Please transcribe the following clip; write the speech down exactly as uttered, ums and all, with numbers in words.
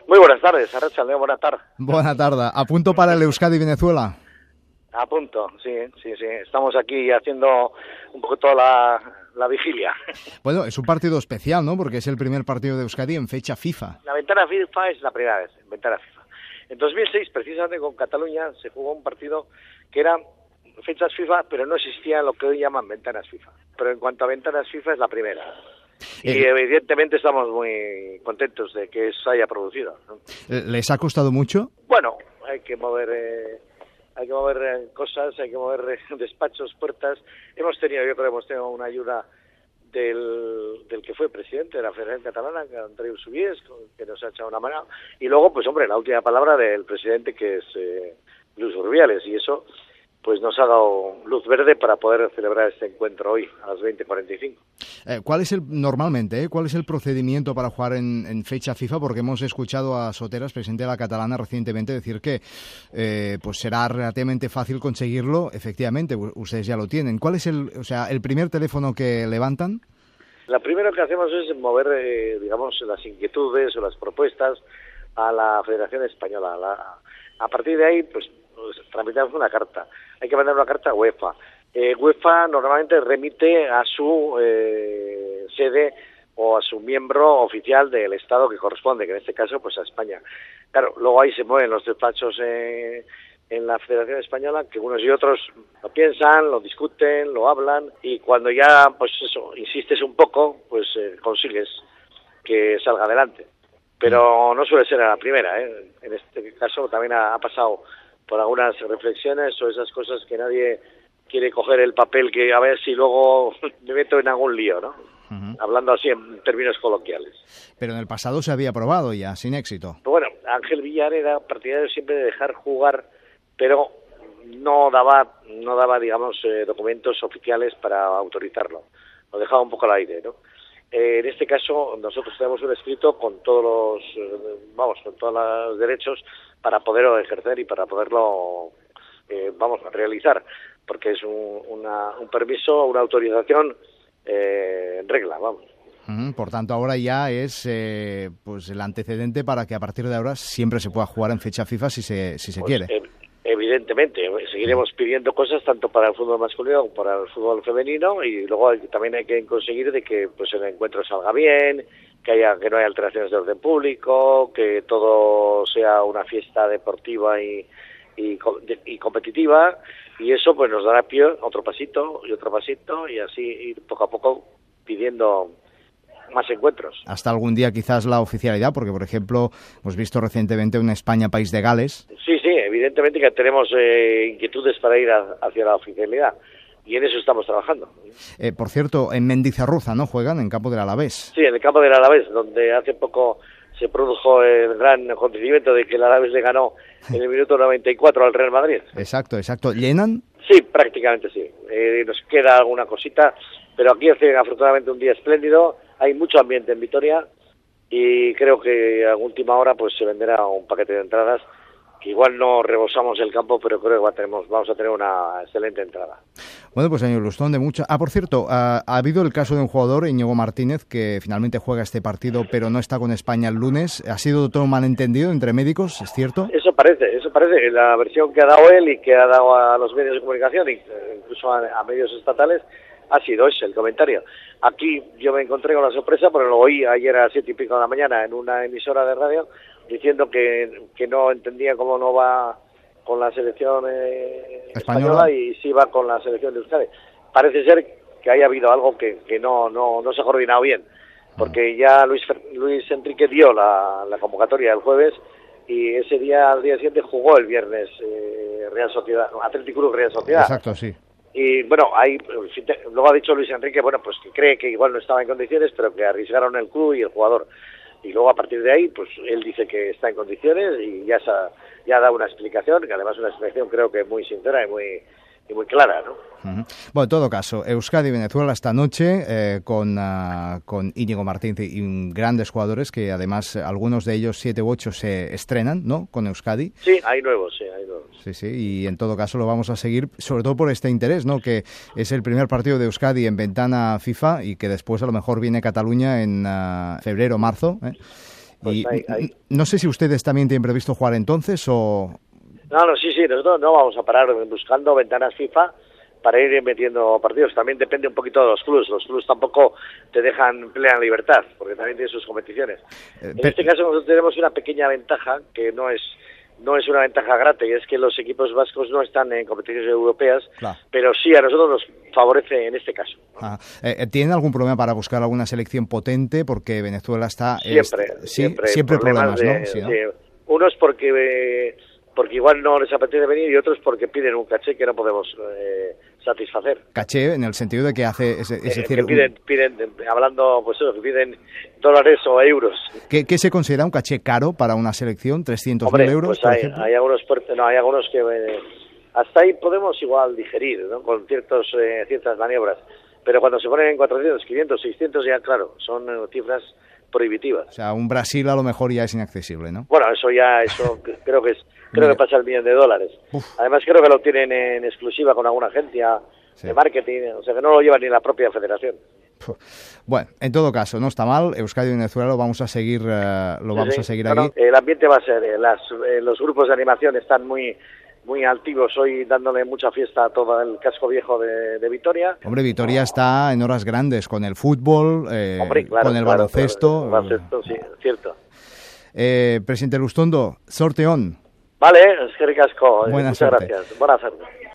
Muy buenas tardes, Arratsaldeon, buenas tardes. Buena tarde. ¿A punto para el Euskadi-Venezuela? A punto, sí, sí, sí. Estamos aquí haciendo un poco toda la, la vigilia. Bueno, es un partido especial, ¿no? Porque es el primer partido de Euskadi en fecha FIFA. La ventana FIFA es la primera vez, ventana FIFA. En dos mil seis, precisamente con Cataluña, se jugó un partido que era fechas FIFA, pero no existía lo que hoy llaman ventanas FIFA. Pero en cuanto a ventanas FIFA, es la primera. Y eh, evidentemente estamos muy contentos de que eso haya producido, ¿no? ¿Les ha costado mucho? Bueno, hay que mover... Eh, hay que mover cosas, hay que mover despachos, puertas. Hemos tenido, yo creo que hemos tenido una ayuda del, del que fue presidente de la Federación Catalana, Andreu Subies, que nos ha echado una mano. Y luego, pues hombre, la última palabra del presidente, que es eh, Luis Rubiales, y eso pues nos ha dado luz verde para poder celebrar este encuentro hoy, a las veinte cuarenta y cinco. Eh, ¿Cuál es el, normalmente, eh, cuál es el procedimiento para jugar en, en fecha FIFA? Porque hemos escuchado a Soteras, presidente de la Catalana, recientemente decir que eh, pues será relativamente fácil conseguirlo. Efectivamente, ustedes ya lo tienen. ¿Cuál es el, o sea, el primer teléfono que levantan? Lo primero que hacemos es mover, eh, digamos, las inquietudes o las propuestas a la Federación Española. La, a partir de ahí, pues, pues tramitamos una carta. Hay que mandar una carta a UEFA. Eh, UEFA normalmente remite a su eh, sede o a su miembro oficial del Estado que corresponde, que en este caso, pues a España. Claro, luego ahí se mueven los despachos eh, en la Federación Española, que unos y otros lo piensan, lo discuten, lo hablan, y cuando ya, pues eso, insistes un poco, pues eh, consigues que salga adelante. Pero no suele ser a la primera, ¿eh? En este caso también ha, ha pasado por algunas reflexiones o esas cosas que nadie quiere coger el papel, que a ver si luego me meto en algún lío, ¿no? Uh-huh. Hablando así en términos coloquiales. Pero en el pasado se había probado ya, sin éxito. Pero bueno, Ángel Villar era partidario siempre de dejar jugar, pero no daba, no daba digamos, eh, documentos oficiales para autorizarlo. Lo dejaba un poco al aire, ¿no? Eh, en este caso, nosotros tenemos un escrito con todos los, eh, vamos, con todos los derechos para poderlo ejercer y para poderlo, eh, vamos, realizar, porque es un, una, un permiso, una autorización eh, en regla, vamos. Uh-huh. Por tanto, ahora ya es eh, pues el antecedente para que a partir de ahora siempre se pueda jugar en fecha FIFA si se, si se pues, quiere. Eh, evidentemente, seguiremos pidiendo cosas tanto para el fútbol masculino como para el fútbol femenino, y luego hay, también hay que conseguir de que pues el encuentro salga bien, que haya que no haya alteraciones de orden público, que todo sea una fiesta deportiva y, y, y competitiva, y eso pues nos dará pie otro pasito y otro pasito, y así ir poco a poco pidiendo más encuentros. Hasta algún día quizás la oficialidad, porque por ejemplo hemos visto recientemente una España-País de Gales. Sí, sí, evidentemente que tenemos eh, inquietudes para ir a, hacia la oficialidad, y en eso estamos trabajando. Eh, por cierto, en Mendizarruza, ¿no? Juegan en campo del Alavés. Sí, en el campo del Alavés, donde hace poco se produjo el gran acontecimiento de que el Alavés le ganó en el minuto noventa y cuatro al Real Madrid. Exacto, exacto. ¿Llenan? Sí, prácticamente sí. Eh, nos queda alguna cosita, pero aquí hace afortunadamente un día espléndido, hay mucho ambiente en Vitoria, y creo que a última hora pues se venderá un paquete de entradas, que igual no rebosamos el campo, pero creo que tenemos, vamos a tener una excelente entrada. Bueno, pues señor Lustón, de mucho... Ah, por cierto, ha, ha habido el caso de un jugador, Íñigo Martínez, que finalmente juega este partido, pero no está con España el lunes. ¿Ha sido todo un malentendido entre médicos, es cierto? Eso parece, eso parece. La versión que ha dado él y que ha dado a los medios de comunicación, incluso a, a medios estatales, ha sido ese el comentario. Aquí yo me encontré con la sorpresa, porque lo oí ayer a las siete y pico de la mañana en una emisora de radio, diciendo que, que no entendía cómo no va con la selección eh, española. española y sí va con la selección de Euskadi. Parece ser que haya habido algo que, que no, no, no se ha coordinado bien, porque ya Luis, Luis Enrique dio la, la convocatoria el jueves, y ese día, al día siguiente, jugó el viernes eh, Real Sociedad, Atlético Club Real Sociedad. Exacto, sí. Y bueno, ahí luego ha dicho Luis Enrique, bueno, pues que cree que igual no estaba en condiciones, pero que arriesgaron el club y el jugador. Y luego a partir de ahí, pues él dice que está en condiciones, y ya se ha, ya ha dado una explicación, que además es una explicación creo que muy sincera y muy y muy clara, ¿no? Uh-huh. Bueno, en todo caso, Euskadi-Venezuela esta noche eh, con, uh, con Íñigo Martínez y grandes jugadores que además algunos de ellos, siete u ocho, se estrenan, ¿no? Con Euskadi. Sí, hay nuevos, sí, hay nuevos. Sí, sí, y en todo caso lo vamos a seguir, sobre todo por este interés, ¿no? Que es el primer partido de Euskadi en ventana FIFA, y que después a lo mejor viene Cataluña en uh, febrero, marzo, ¿eh? Pues y ahí, ahí. no sé si ustedes también tienen previsto jugar entonces o... No, no, sí, sí, nosotros no vamos a parar buscando ventanas FIFA para ir metiendo partidos. También depende un poquito de los clubes. Los clubes tampoco te dejan plena libertad, porque también tienen sus competiciones. Eh, en este caso nosotros tenemos una pequeña ventaja, que no es no es una ventaja grata, y es que los equipos vascos no están en competiciones europeas, claro. Pero sí a nosotros nos favorece en este caso, ¿no? Ah, eh, ¿Tienen algún problema para buscar alguna selección potente? Porque Venezuela está... Siempre, es, siempre. Sí, siempre problemas, problemas ¿no? De, Sí, ¿no? Sí. Unos porque... Eh, porque igual no les apetece venir y otros porque piden un caché que no podemos eh, satisfacer. Caché en el sentido de que hace, es, es eh, decir... Que piden, un... piden, hablando, pues eso, que piden dólares o euros. ¿Qué, qué se considera un caché caro para una selección? ¿trescientos mil euros, pues por hay, ejemplo? hay algunos, no, hay algunos que eh, hasta ahí podemos igual digerir, ¿no? Con ciertos eh, ciertas maniobras. Pero cuando se ponen en cuatrocientos, quinientos, seiscientos ya, claro, son eh, cifras prohibitivas. O sea, un Brasil a lo mejor ya es inaccesible, ¿no? Bueno, eso ya, eso creo que es... Creo que pasa el millón de dólares. Uf. Además, creo que lo tienen en exclusiva con alguna agencia sí. de marketing, o sea que no lo lleva ni la propia federación. Bueno, en todo caso, no está mal. Euskadi y Venezuela lo vamos a seguir, uh, lo vamos sí, a seguir bueno, aquí. El ambiente va a ser, eh, las, eh, los grupos de animación están muy muy altivos hoy, dándole mucha fiesta a todo el casco viejo de, de Vitoria. Hombre, Vitoria está en horas grandes con el fútbol, eh, Hombre, claro, con el claro, baloncesto. Claro, el baloncesto, sí, cierto. Eh, presidente Lustondo, sorte on. Vale, eskerrik asko. Buena Muchas suerte. gracias. Buena suerte.